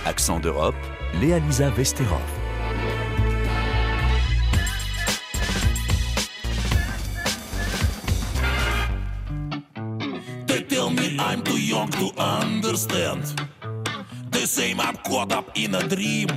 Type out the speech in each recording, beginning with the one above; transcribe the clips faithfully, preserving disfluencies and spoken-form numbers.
Accent d'Europe, Léa-Lisa Vesterov. They tell me I'm too young to understand. They say I'm caught up in a dream.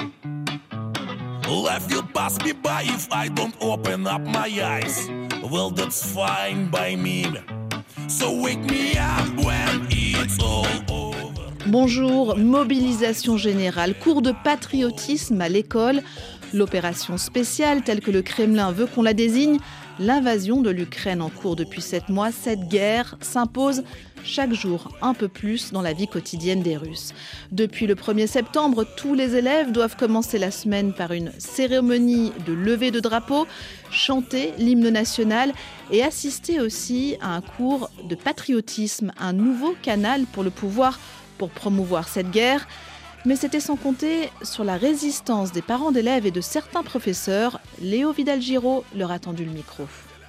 Life will pass me by if I don't open up my eyes. Well, that's fine by me. So wake me up when it's all over. Bonjour, mobilisation générale, cours de patriotisme à l'école, l'opération spéciale telle que le Kremlin veut qu'on la désigne, l'invasion de l'Ukraine en cours depuis sept mois, cette guerre s'impose chaque jour un peu plus dans la vie quotidienne des Russes. Depuis le premier septembre, tous les élèves doivent commencer la semaine par une cérémonie de levée de drapeau, chanter l'hymne national et assister aussi à un cours de patriotisme, un nouveau canal pour le pouvoir pour promouvoir cette guerre. Mais c'était sans compter sur la résistance des parents d'élèves et de certains professeurs. Léo Vidal-Giraud leur a tendu le micro.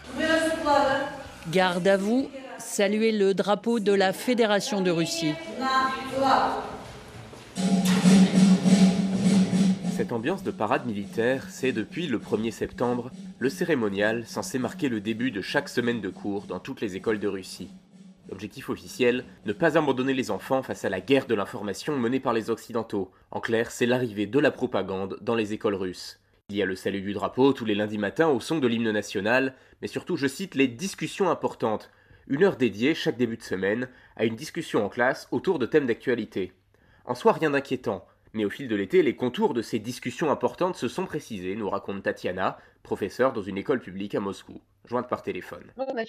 Garde à vous, saluez le drapeau de la Fédération de Russie. Cette ambiance de parade militaire, c'est depuis le premier septembre le cérémonial censé marquer le début de chaque semaine de cours dans toutes les écoles de Russie. L'objectif officiel, ne pas abandonner les enfants face à la guerre de l'information menée par les Occidentaux. En clair, c'est l'arrivée de la propagande dans les écoles russes. Il y a le salut du drapeau tous les lundis matins au son de l'hymne national, mais surtout, je cite, les discussions importantes. Une heure dédiée, chaque début de semaine, à une discussion en classe autour de thèmes d'actualité. En soi, rien d'inquiétant, mais au fil de l'été, les contours de ces discussions importantes se sont précisés, nous raconte Tatiana, professeure dans une école publique à Moscou, jointe par téléphone.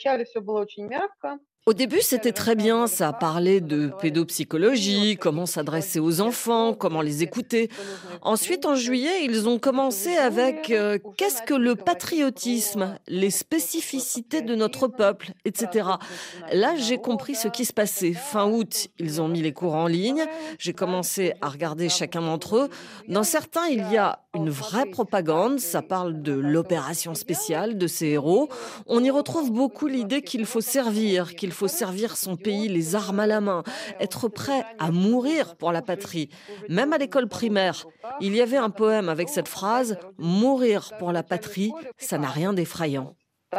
Au début, c'était très bien, ça parlait de pédopsychologie, comment s'adresser aux enfants, comment les écouter. Ensuite, en juillet, ils ont commencé avec euh, qu'est-ce que le patriotisme, les spécificités de notre peuple, et cetera. Là, j'ai compris ce qui se passait. Fin août, ils ont mis les cours en ligne. J'ai commencé à regarder chacun d'entre eux. Dans certains, il y a une vraie propagande. Ça parle de l'opération spéciale, de ces héros. On y retrouve beaucoup l'idée qu'il faut servir, qu'il faut servir son pays les armes à la main, être prêt à mourir pour la patrie. Même à l'école primaire, il y avait un poème avec cette phrase « Mourir pour la patrie, ça n'a rien d'effrayant ».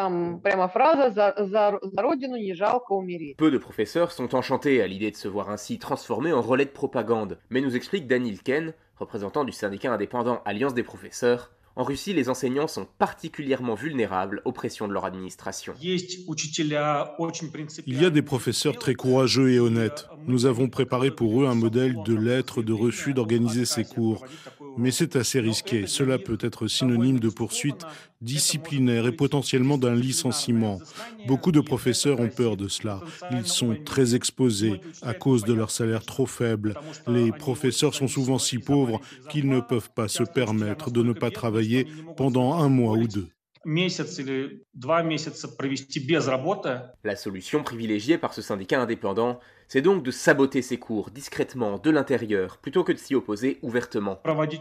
Peu de professeurs sont enchantés à l'idée de se voir ainsi transformés en relais de propagande, mais nous explique Danil Ken, représentant du syndicat indépendant Alliance des professeurs. En Russie, les enseignants sont particulièrement vulnérables aux pressions de leur administration. Il y a des professeurs très courageux et honnêtes. Nous avons préparé pour eux un modèle de lettre de refus d'organiser ces cours. Mais c'est assez risqué. Cela peut être synonyme de poursuite disciplinaire et potentiellement d'un licenciement. Beaucoup de professeurs ont peur de cela. Ils sont très exposés à cause de leur salaire trop faible. Les professeurs sont souvent si pauvres qu'ils ne peuvent pas se permettre de ne pas travailler pendant un mois ou deux. La solution privilégiée par ce syndicat indépendant, c'est donc de saboter ces cours discrètement de l'intérieur plutôt que de s'y opposer ouvertement.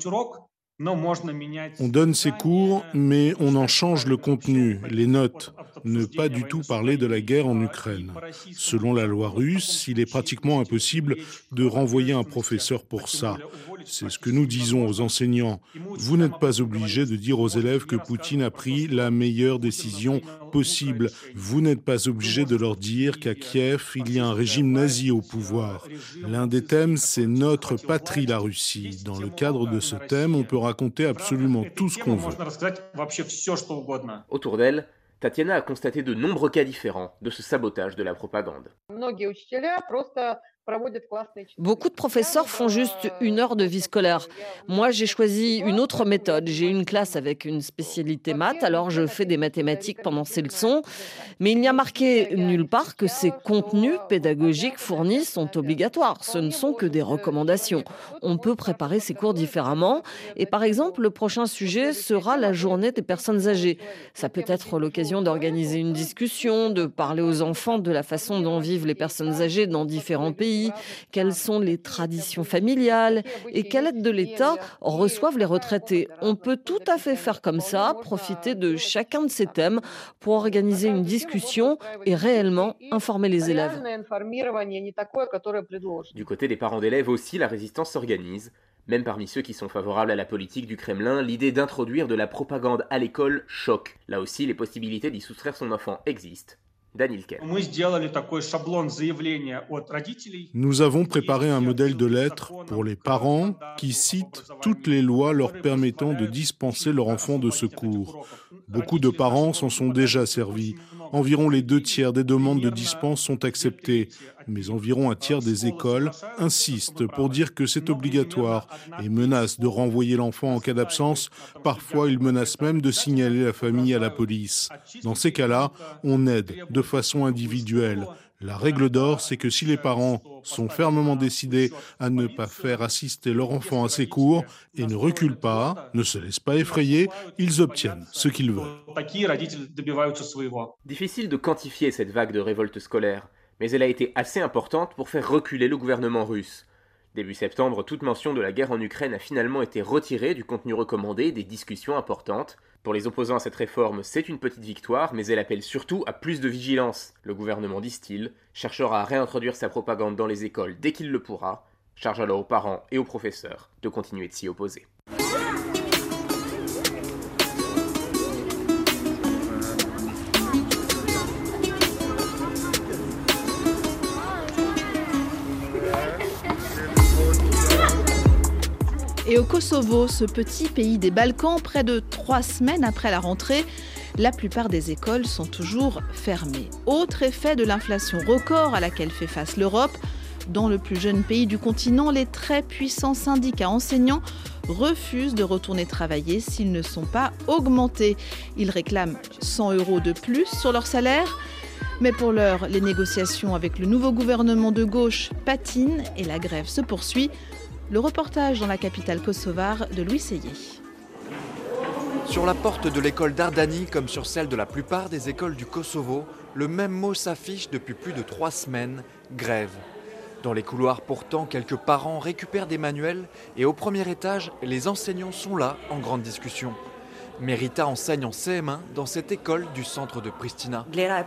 On donne ces cours, mais on en change le contenu, les notes. Ne pas du tout parler de la guerre en Ukraine. Selon la loi russe, il est pratiquement impossible de renvoyer un professeur pour ça. C'est ce que nous disons aux enseignants. Vous n'êtes pas obligés de dire aux élèves que Poutine a pris la meilleure décision possible. Vous n'êtes pas obligés de leur dire qu'à Kiev, il y a un régime nazi au pouvoir. L'un des thèmes, c'est notre patrie, la Russie. Dans le cadre de ce thème, on peut raconter absolument tout ce qu'on veut. Autour d'elle, Tatiana a constaté de nombreux cas différents de ce sabotage de la propagande. Beaucoup de professeurs font juste une heure de vie scolaire. Moi, j'ai choisi une autre méthode. J'ai une classe avec une spécialité maths, alors je fais des mathématiques pendant ces leçons. Mais il n'y a marqué nulle part que ces contenus pédagogiques fournis sont obligatoires. Ce ne sont que des recommandations. On peut préparer ces cours différemment. Et par exemple, le prochain sujet sera la journée des personnes âgées. Ça peut être l'occasion d'organiser une discussion, de parler aux enfants de la façon dont vivent les personnes âgées dans différents pays. pays, quelles sont les traditions familiales et quelle aide de l'État reçoivent les retraités. On peut tout à fait faire comme ça, profiter de chacun de ces thèmes pour organiser une discussion et réellement informer les élèves. Du côté des parents d'élèves aussi, la résistance s'organise. Même parmi ceux qui sont favorables à la politique du Kremlin, l'idée d'introduire de la propagande à l'école choque. Là aussi, les possibilités d'y soustraire son enfant existent. Daniel Kerr. Nous avons préparé un modèle de lettre pour les parents qui cite toutes les lois leur permettant de dispenser leur enfant de ce cours. Beaucoup de parents s'en sont déjà servis. Environ les deux tiers des demandes de dispense sont acceptées, mais environ un tiers des écoles insistent pour dire que c'est obligatoire et menacent de renvoyer l'enfant en cas d'absence. Parfois, ils menacent même de signaler la famille à la police. Dans ces cas-là, on aide de façon individuelle. La règle d'or, c'est que si les parents sont fermement décidés à ne pas faire assister leur enfant à ces cours et ne reculent pas, ne se laissent pas effrayer, ils obtiennent ce qu'ils veulent. Difficile de quantifier cette vague de révolte scolaire, mais elle a été assez importante pour faire reculer le gouvernement russe. Début septembre, toute mention de la guerre en Ukraine a finalement été retirée du contenu recommandé des discussions importantes. Pour les opposants à cette réforme, c'est une petite victoire, mais elle appelle surtout à plus de vigilance. Le gouvernement, disent-ils, cherchera à réintroduire sa propagande dans les écoles dès qu'il le pourra, charge alors aux parents et aux professeurs de continuer de s'y opposer. Et au Kosovo, ce petit pays des Balkans, près de trois semaines après la rentrée, la plupart des écoles sont toujours fermées. Autre effet de l'inflation record à laquelle fait face l'Europe, dans le plus jeune pays du continent, les très puissants syndicats enseignants refusent de retourner travailler s'ils ne sont pas augmentés. Ils réclament cent euros de plus sur leur salaire. Mais pour l'heure, les négociations avec le nouveau gouvernement de gauche patinent et la grève se poursuit. Le reportage dans la capitale kosovare de Louis Seyé. Sur la porte de l'école d'Ardani, comme sur celle de la plupart des écoles du Kosovo, le même mot s'affiche depuis plus de trois semaines, grève. Dans les couloirs pourtant, quelques parents récupèrent des manuels et au premier étage, les enseignants sont là en grande discussion. Merita enseigne en C M un dans cette école du centre de Pristina.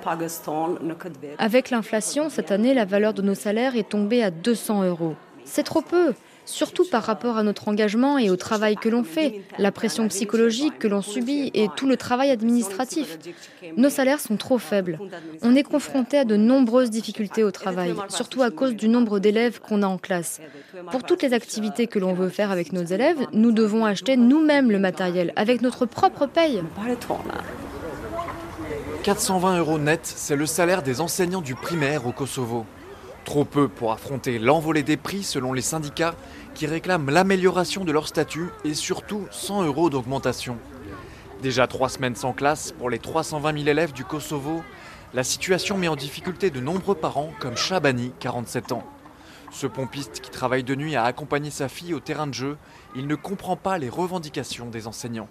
Avec l'inflation, cette année, la valeur de nos salaires est tombée à deux cents euros. C'est trop peu, surtout par rapport à notre engagement et au travail que l'on fait, la pression psychologique que l'on subit et tout le travail administratif. Nos salaires sont trop faibles. On est confronté à de nombreuses difficultés au travail, surtout à cause du nombre d'élèves qu'on a en classe. Pour toutes les activités que l'on veut faire avec nos élèves, nous devons acheter nous-mêmes le matériel, avec notre propre paye. quatre cent vingt euros net, c'est le salaire des enseignants du primaire au Kosovo. Trop peu pour affronter l'envolée des prix selon les syndicats qui réclament l'amélioration de leur statut et surtout cent euros d'augmentation. Déjà trois semaines sans classe pour les trois cent vingt mille élèves du Kosovo, la situation met en difficulté de nombreux parents comme Shabani, quarante-sept ans. Ce pompiste qui travaille de nuit à accompagner sa fille au terrain de jeu, il ne comprend pas les revendications des enseignants.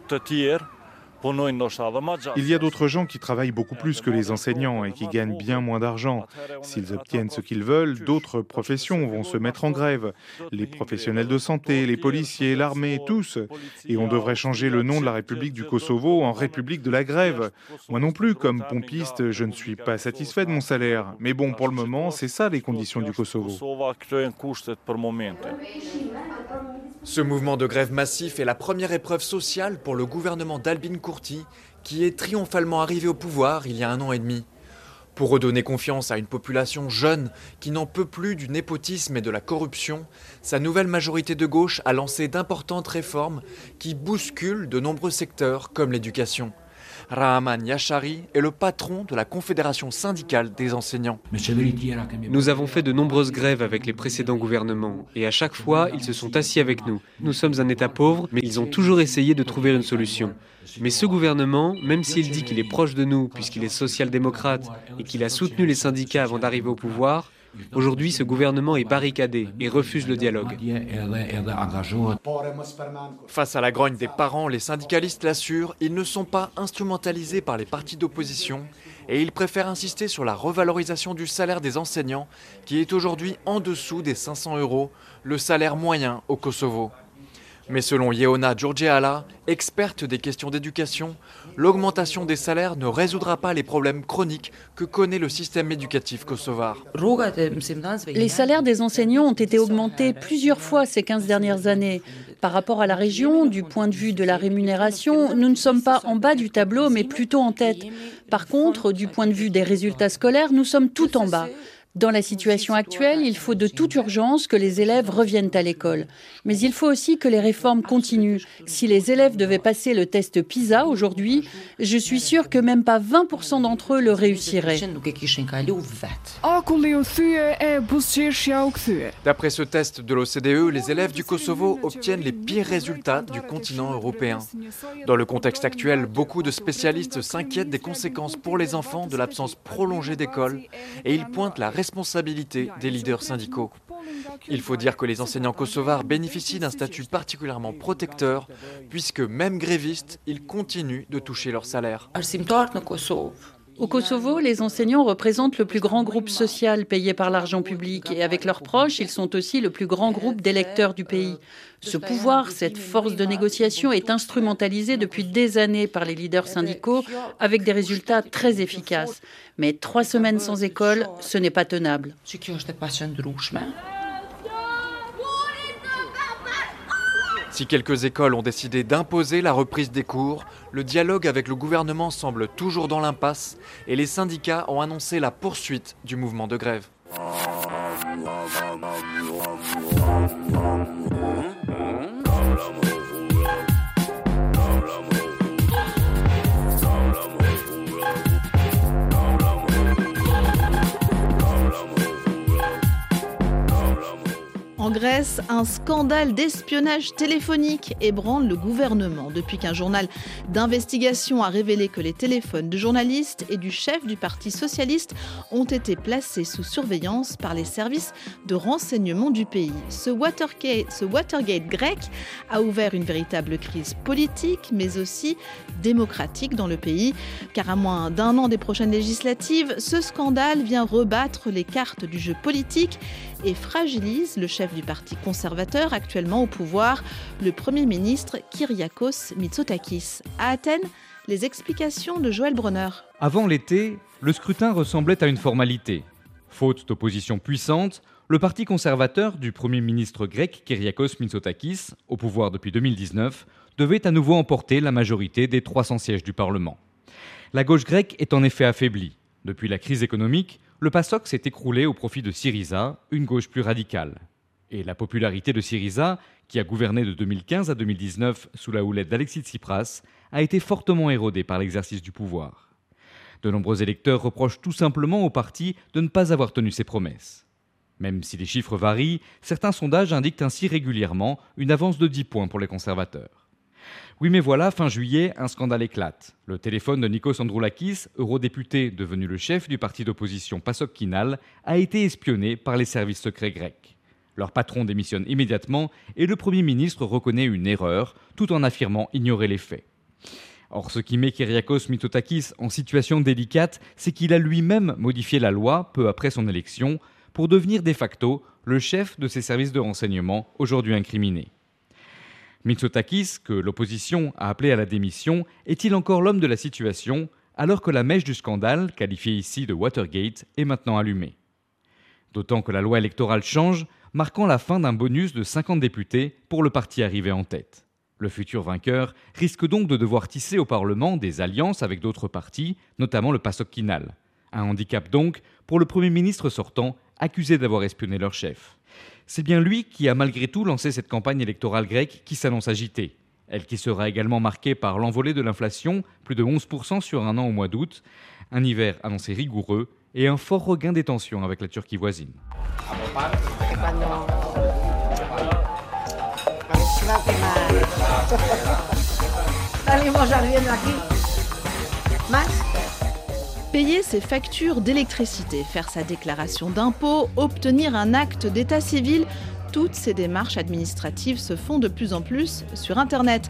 Il y a d'autres gens qui travaillent beaucoup plus que les enseignants et qui gagnent bien moins d'argent. S'ils obtiennent ce qu'ils veulent, d'autres professions vont se mettre en grève. Les professionnels de santé, les policiers, l'armée, tous. Et on devrait changer le nom de la République du Kosovo en République de la grève. Moi non plus, comme pompiste, je ne suis pas satisfait de mon salaire. Mais bon, pour le moment, c'est ça les conditions du Kosovo. Ce mouvement de grève massif est la première épreuve sociale pour le gouvernement d'Albin Kurti, qui est triomphalement arrivé au pouvoir il y a un an et demi. Pour redonner confiance à une population jeune qui n'en peut plus du népotisme et de la corruption, sa nouvelle majorité de gauche a lancé d'importantes réformes qui bousculent de nombreux secteurs comme l'éducation. Rahman Yashari est le patron de la Confédération syndicale des enseignants. Nous avons fait de nombreuses grèves avec les précédents gouvernements et à chaque fois, ils se sont assis avec nous. Nous sommes un État pauvre, mais ils ont toujours essayé de trouver une solution. Mais ce gouvernement, même s'il dit qu'il est proche de nous puisqu'il est social-démocrate et qu'il a soutenu les syndicats avant d'arriver au pouvoir, aujourd'hui, ce gouvernement est barricadé et refuse le dialogue. Face à la grogne des parents, les syndicalistes l'assurent, ils ne sont pas instrumentalisés par les partis d'opposition Et il préfère insister sur la revalorisation du salaire des enseignants, qui est aujourd'hui en dessous des cinq cents euros, le salaire moyen au Kosovo. Mais selon Yeona Georgiala, experte des questions d'éducation, l'augmentation des salaires ne résoudra pas les problèmes chroniques que connaît le système éducatif kosovar. Les salaires des enseignants ont été augmentés plusieurs fois ces quinze dernières années. Par rapport à la région, du point de vue de la rémunération, nous ne sommes pas en bas du tableau, mais plutôt en tête. Par contre, du point de vue des résultats scolaires, nous sommes tout en bas. Dans la situation actuelle, il faut de toute urgence que les élèves reviennent à l'école. Mais il faut aussi que les réformes continuent. Si les élèves devaient passer le test PISA aujourd'hui, je suis sûre que même pas vingt pour cent d'entre eux le réussiraient. D'après ce test de l'O C D E, les élèves du Kosovo obtiennent les pires résultats du continent européen. Dans le contexte actuel, beaucoup de spécialistes s'inquiètent des conséquences pour les enfants de l'absence prolongée d'école et ils pointent la responsabilité des leaders syndicaux. Il faut dire que les enseignants kosovars bénéficient d'un statut particulièrement protecteur, puisque même grévistes, ils continuent de toucher leur salaire. Au Kosovo, les enseignants représentent le plus grand groupe social payé par l'argent public et avec leurs proches, ils sont aussi le plus grand groupe d'électeurs du pays. Ce pouvoir, cette force de négociation est instrumentalisée depuis des années par les leaders syndicaux avec des résultats très efficaces. Mais trois semaines sans école, ce n'est pas tenable. Si quelques écoles ont décidé d'imposer la reprise des cours, le dialogue avec le gouvernement semble toujours dans l'impasse et les syndicats ont annoncé la poursuite du mouvement de grève. En Grèce, un scandale d'espionnage téléphonique ébranle le gouvernement depuis qu'un journal d'investigation a révélé que les téléphones de journalistes et du chef du Parti socialiste ont été placés sous surveillance par les services de renseignement du pays. Ce Watergate, ce Watergate grec a ouvert une véritable crise politique, mais aussi démocratique dans le pays, car à moins d'un an des prochaines législatives, ce scandale vient rebattre les cartes du jeu politique et fragilise le chef du parti conservateur actuellement au pouvoir, le Premier ministre Kyriakos Mitsotakis. À Athènes, les explications de Joël Bronner. Avant l'été, le scrutin ressemblait à une formalité. Faute d'opposition puissante, le parti conservateur du Premier ministre grec Kyriakos Mitsotakis, au pouvoir depuis deux mille dix-neuf, devait à nouveau emporter la majorité des trois cents sièges du Parlement. La gauche grecque est en effet affaiblie. Depuis la crise économique, le PASOK s'est écroulé au profit de Syriza, une gauche plus radicale. Et la popularité de Syriza, qui a gouverné de deux mille quinze à deux mille dix-neuf sous la houlette d'Alexis Tsipras, a été fortement érodée par l'exercice du pouvoir. De nombreux électeurs reprochent tout simplement au parti de ne pas avoir tenu ses promesses. Même si les chiffres varient, certains sondages indiquent ainsi régulièrement une avance de dix points pour les conservateurs. Oui, mais voilà, fin juillet, un scandale éclate. Le téléphone de Nikos Androulakis, eurodéputé devenu le chef du parti d'opposition PASOK Kinal, a été espionné par les services secrets grecs. Leur patron démissionne immédiatement et le Premier ministre reconnaît une erreur, tout en affirmant ignorer les faits. Or, ce qui met Kyriakos Mitsotakis en situation délicate, c'est qu'il a lui-même modifié la loi peu après son élection pour devenir de facto le chef de ses services de renseignement, aujourd'hui incriminés. Mitsotakis, que l'opposition a appelé à la démission, est-il encore l'homme de la situation, alors que la mèche du scandale, qualifiée ici de Watergate, est maintenant allumée. D'autant que la loi électorale change, marquant la fin d'un bonus de cinquante députés pour le parti arrivé en tête. Le futur vainqueur risque donc de devoir tisser au Parlement des alliances avec d'autres partis, notamment le PASOK Kinal. Un handicap donc pour le Premier ministre sortant, accusé d'avoir espionné leur chef. C'est bien lui qui a malgré tout lancé cette campagne électorale grecque qui s'annonce agitée. Elle qui sera également marquée par l'envolée de l'inflation, plus de onze pour cent sur un an au mois d'août, un hiver annoncé rigoureux et un fort regain des tensions avec la Turquie voisine. Payer ses factures d'électricité, faire sa déclaration d'impôt, obtenir un acte d'état civil, toutes ces démarches administratives se font de plus en plus sur Internet.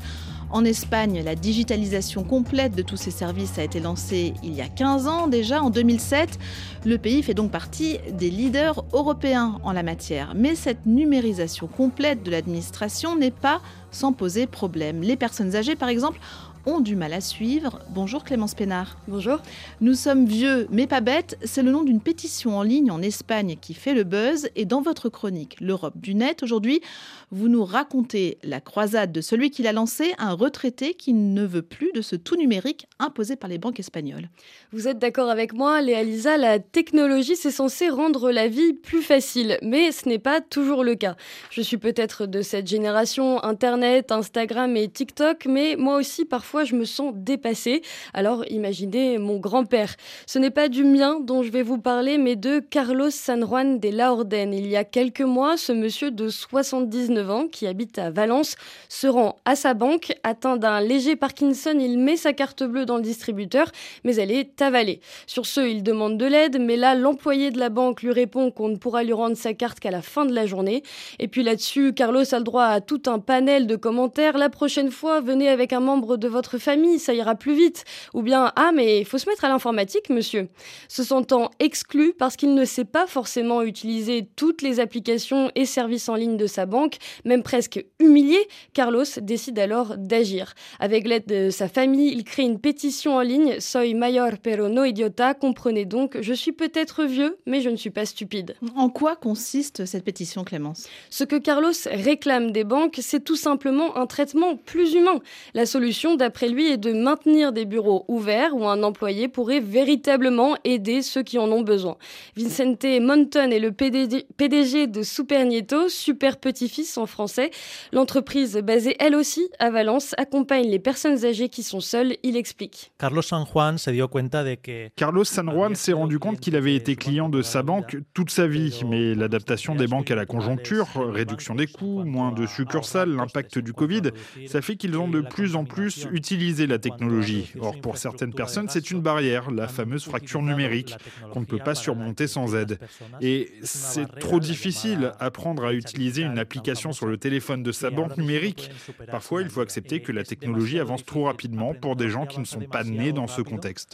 En Espagne, la digitalisation complète de tous ces services a été lancée il y a quinze ans déjà, en deux mille sept. Le pays fait donc partie des leaders européens en la matière. Mais cette numérisation complète de l'administration n'est pas sans poser problème. Les personnes âgées, par exemple, ont du mal à suivre. Bonjour Clémence Pénard. Bonjour. Nous sommes vieux mais pas bêtes, c'est le nom d'une pétition en ligne en Espagne qui fait le buzz. Et dans votre chronique L'Europe du net, aujourd'hui, vous nous racontez la croisade de celui qui l'a lancé, un retraité qui ne veut plus de ce tout numérique imposé par les banques espagnoles. Vous êtes d'accord avec moi, Léa Lisa, la technologie, c'est censé rendre la vie plus facile. Mais ce n'est pas toujours le cas. Je suis peut-être de cette génération Internet, Instagram et TikTok, mais moi aussi, parfois, Parfois, je me sens dépassée. Alors, imaginez mon grand-père. Ce n'est pas du mien dont je vais vous parler, mais de Carlos San Juan de la Orden. Il y a quelques mois, ce monsieur de soixante-dix-neuf ans, qui habite à Valence, se rend à sa banque. Atteint d'un léger Parkinson, il met sa carte bleue dans le distributeur, mais elle est avalée. Sur ce, il demande de l'aide, mais là, l'employé de la banque lui répond qu'on ne pourra lui rendre sa carte qu'à la fin de la journée. Et puis là-dessus, Carlos a le droit à tout un panel de commentaires. La prochaine fois, venez avec un membre de votre votre famille, ça ira plus vite. Ou bien, ah mais il faut se mettre à l'informatique, monsieur. Se sentant exclu parce qu'il ne sait pas forcément utiliser toutes les applications et services en ligne de sa banque, même presque humilié, Carlos décide alors d'agir. Avec l'aide de sa famille, il crée une pétition en ligne, Soy mayor pero no idiota, comprenez donc, je suis peut-être vieux, mais je ne suis pas stupide. En quoi consiste cette pétition, Clémence ? Ce que Carlos réclame des banques, c'est tout simplement un traitement plus humain. La solution, d'après D'après lui, est de maintenir des bureaux ouverts où un employé pourrait véritablement aider ceux qui en ont besoin. Vicente Monton est le P D G de Super Nieto, super petit-fils en français. L'entreprise, basée elle aussi à Valence, accompagne les personnes âgées qui sont seules. Il explique. Carlos San Juan se dio cuenta de que... Carlos San Juan s'est rendu compte qu'il avait été client de sa banque toute sa vie, mais l'adaptation des banques à la conjoncture, réduction des coûts, moins de succursales, l'impact du Covid, ça fait qu'ils ont de plus en plus utiliser la technologie. Or, pour certaines personnes, c'est une barrière, la fameuse fracture numérique, qu'on ne peut pas surmonter sans aide. Et c'est trop difficile d'apprendre à utiliser une application sur le téléphone de sa banque numérique. Parfois, il faut accepter que la technologie avance trop rapidement pour des gens qui ne sont pas nés dans ce contexte.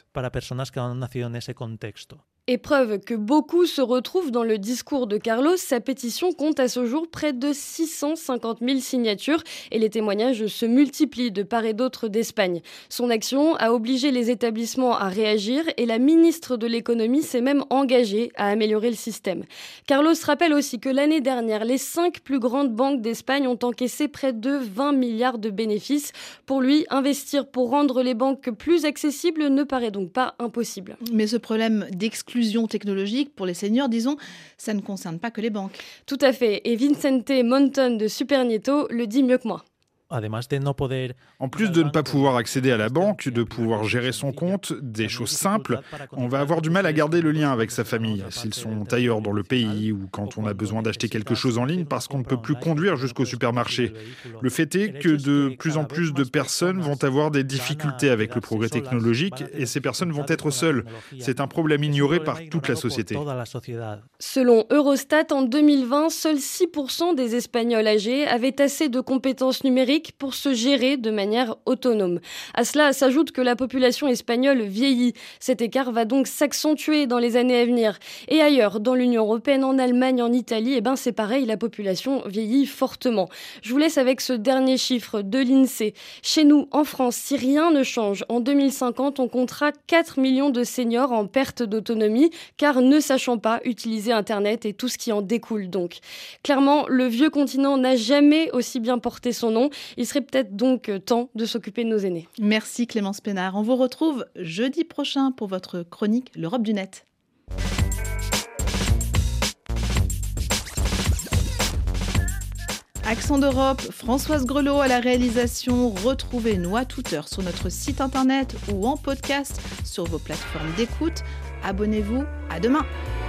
Et preuve que beaucoup se retrouvent dans le discours de Carlos, sa pétition compte à ce jour près de six cent cinquante mille signatures et les témoignages se multiplient de part et d'autre d'Espagne. Son action a obligé les établissements à réagir et la ministre de l'économie s'est même engagée à améliorer le système. Carlos rappelle aussi que l'année dernière, les cinq plus grandes banques d'Espagne ont encaissé près de vingt milliards de bénéfices. Pour lui, investir pour rendre les banques plus accessibles ne paraît donc pas impossible. Mais ce problème d'exclusion technologique pour les seniors, disons, ça ne concerne pas que les banques. Tout à fait. Et Vicente Monton de Super Nieto le dit mieux que moi. En plus de ne pas pouvoir accéder à la banque, de pouvoir gérer son compte, des choses simples, on va avoir du mal à garder le lien avec sa famille, s'ils sont ailleurs dans le pays ou quand on a besoin d'acheter quelque chose en ligne parce qu'on ne peut plus conduire jusqu'au supermarché. Le fait est que de plus en plus de personnes vont avoir des difficultés avec le progrès technologique et ces personnes vont être seules. C'est un problème ignoré par toute la société. Selon Eurostat, en deux mille vingt, seuls six pour cent des Espagnols âgés avaient assez de compétences numériques pour se gérer de manière autonome. À cela s'ajoute que la population espagnole vieillit. Cet écart va donc s'accentuer dans les années à venir. Et ailleurs, dans l'Union européenne, en Allemagne, en Italie, eh ben c'est pareil, la population vieillit fortement. Je vous laisse avec ce dernier chiffre de l'INSEE. Chez nous, en France, si rien ne change, en deux mille cinquante, on comptera quatre millions de seniors en perte d'autonomie, car ne sachant pas utiliser Internet et tout ce qui en découle donc. Clairement, le vieux continent n'a jamais aussi bien porté son nom. Il serait peut-être donc temps de s'occuper de nos aînés. Merci Clémence Pénard. On vous retrouve jeudi prochain pour votre chronique L'Europe du net. Accent d'Europe, Françoise Grelot à la réalisation. Retrouvez-nous à toute heure sur notre site internet ou en podcast sur vos plateformes d'écoute. Abonnez-vous, à demain.